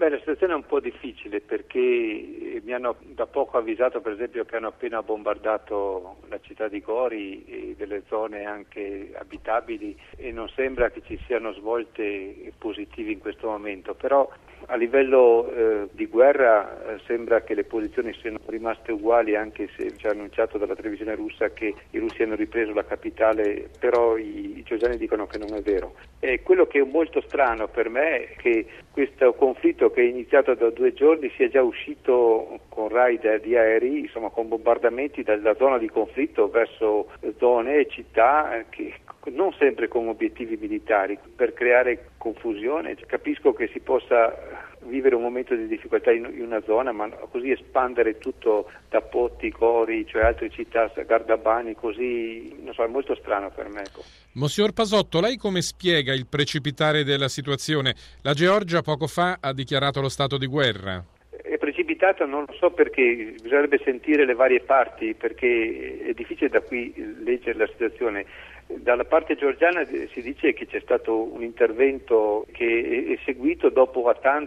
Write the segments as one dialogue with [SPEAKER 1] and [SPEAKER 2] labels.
[SPEAKER 1] La situazione è un po' difficile perché mi hanno da poco avvisato, per esempio, che hanno appena bombardato la città di Gori e delle zone anche abitabili e non sembra che ci siano svolte positive in questo momento, però a livello di guerra sembra che le posizioni siano rimaste uguali, anche se ci ha annunciato dalla televisione russa che i russi hanno ripreso la capitale, però i georgiani dicono che non è vero. E quello che è molto strano per me è che questo conflitto, che è iniziato da 2 giorni, sia già uscito con raid di aerei, insomma con bombardamenti dalla zona di conflitto verso zone e città che non sempre con obiettivi militari, per creare confusione. Capisco che si possa vivere un momento di difficoltà in una zona, ma così espandere tutto da Poti, Gori, cioè altre città, Gardabani, così, non so, è molto strano per me.
[SPEAKER 2] Monsignor Pasotto, lei come spiega il precipitare della situazione? La Georgia poco fa ha dichiarato lo stato di guerra.
[SPEAKER 1] È precipitato, non lo so perché, bisognerebbe sentire le varie parti, perché è difficile da qui leggere la situazione. Dalla parte georgiana si dice che c'è stato un intervento che è seguito dopo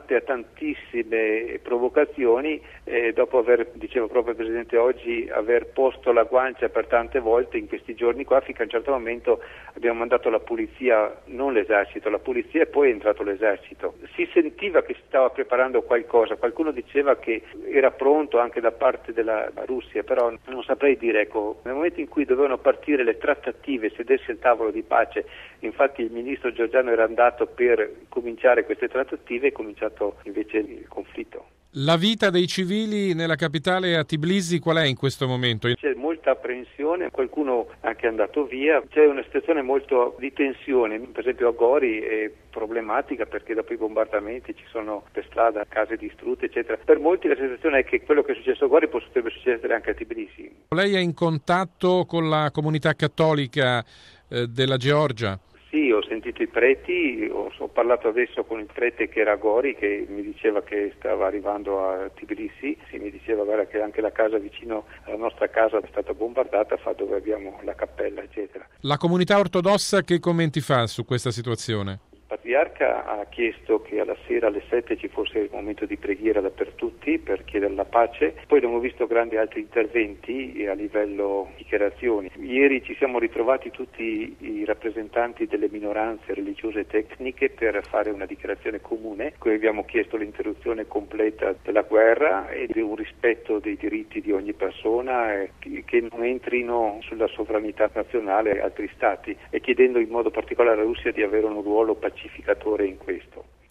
[SPEAKER 1] tantissime provocazioni, dopo aver, diceva proprio il Presidente oggi, aver posto la guancia per tante volte in questi giorni qua, finché a un certo momento abbiamo mandato la polizia, non l'esercito, la polizia, e poi è entrato l'esercito. Si sentiva che si stava preparando qualcosa, qualcuno diceva che era pronto anche da parte della Russia, però non saprei dire, ecco, nel momento in cui dovevano partire le trattative, sedersi al tavolo di pace, infatti il ministro georgiano era andato per cominciare queste trattative, è cominciato invece il conflitto.
[SPEAKER 2] La vita dei civili nella capitale a Tbilisi qual è in questo momento?
[SPEAKER 1] C'è molta apprensione, qualcuno anche è andato via, c'è una situazione molto di tensione, per esempio a Gori è problematica perché dopo i bombardamenti ci sono per strada case distrutte eccetera. Per molti la sensazione è che quello che è successo a Gori potrebbe succedere anche a Tbilisi.
[SPEAKER 2] Lei è in contatto con la comunità cattolica della Georgia?
[SPEAKER 1] Sì, ho sentito i preti, ho parlato adesso con il prete che era a Gori, che mi diceva che stava arrivando a Tbilisi, mi diceva guarda che anche la casa vicino alla nostra casa è stata bombardata, dove abbiamo la cappella eccetera.
[SPEAKER 2] La comunità ortodossa che commenti fa su questa situazione?
[SPEAKER 1] Il patriarca ha chiesto che alla sera alle 7 ci fosse il momento di preghiera per tutti per chiedere la pace, poi abbiamo visto grandi altri interventi a livello dichiarazioni. Ieri ci siamo ritrovati tutti i rappresentanti delle minoranze religiose e tecniche per fare una dichiarazione comune, cui abbiamo chiesto l'interruzione completa della guerra e un rispetto dei diritti di ogni persona, che non entrino sulla sovranità nazionale altri stati, e chiedendo in modo particolare alla Russia di avere un ruolo pacificatore in questo.